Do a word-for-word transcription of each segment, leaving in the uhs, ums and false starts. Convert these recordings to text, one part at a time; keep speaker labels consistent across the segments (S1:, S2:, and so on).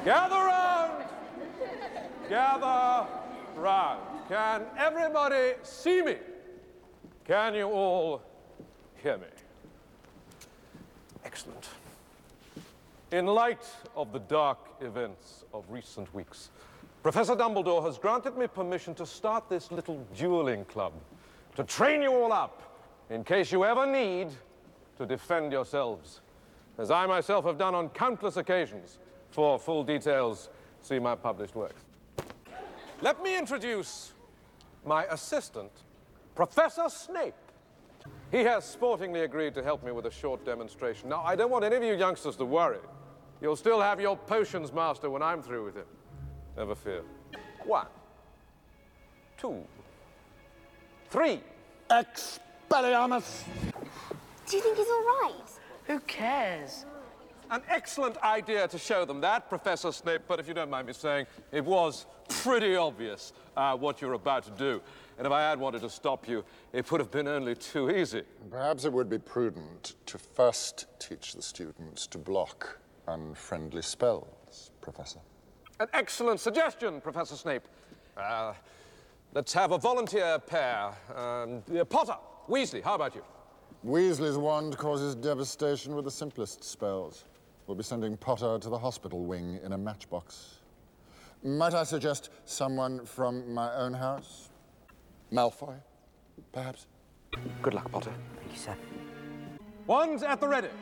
S1: Gather round! Gather round. Can everybody see me? Can you all hear me? Excellent. In light of the dark events of recent weeks, Professor Dumbledore has granted me permission to start this little dueling club, to train you all up in case you ever need to defend yourselves, as I myself have done on countless occasions. For full details, see my published works. Let me introduce my assistant, Professor Snape. He has sportingly agreed to help me with a short demonstration. Now, I don't want any of you youngsters to worry. You'll still have your potions master when I'm through with him. Never fear. One, two, three.
S2: Expelliarmus!
S3: Do you think he's all right?
S4: Who cares?
S1: An excellent idea to show them that, Professor Snape, but if you don't mind me saying, it was pretty obvious uh, what you're about to do. And if I had wanted to stop you, it would have been only too easy.
S2: Perhaps it would be prudent to first teach the students to block unfriendly spells, Professor.
S1: An excellent suggestion, Professor Snape. Uh, let's have a volunteer pair. Um, Potter, Weasley, how about you?
S2: Weasley's wand causes devastation with the simplest spells. We'll be sending Potter to the hospital wing in a matchbox. Might I suggest someone from my own house? Malfoy, perhaps?
S5: Good luck, Potter.
S4: Thank you, sir.
S1: Wands at the ready.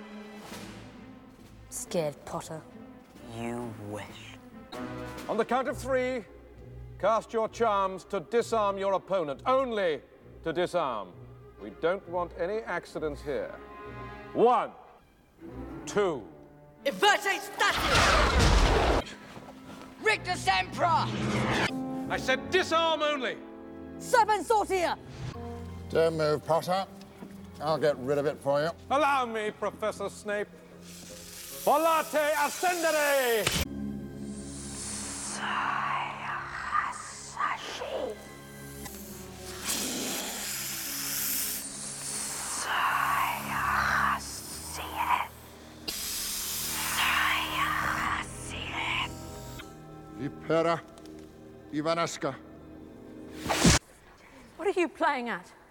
S6: Scared Potter.
S4: You wish.
S1: On the count of three, cast your charms to disarm your opponent. Only to disarm. We don't want any accidents here. One, two.
S4: Inverte status! Rictus Sempra!
S1: I said disarm only.
S6: Serpent Sortier!
S2: Don't move, Potter. I'll get rid of it for you.
S1: Allow me, Professor Snape. Volate Ascendere!
S2: Vipera Ivanaska.
S6: What are you playing at?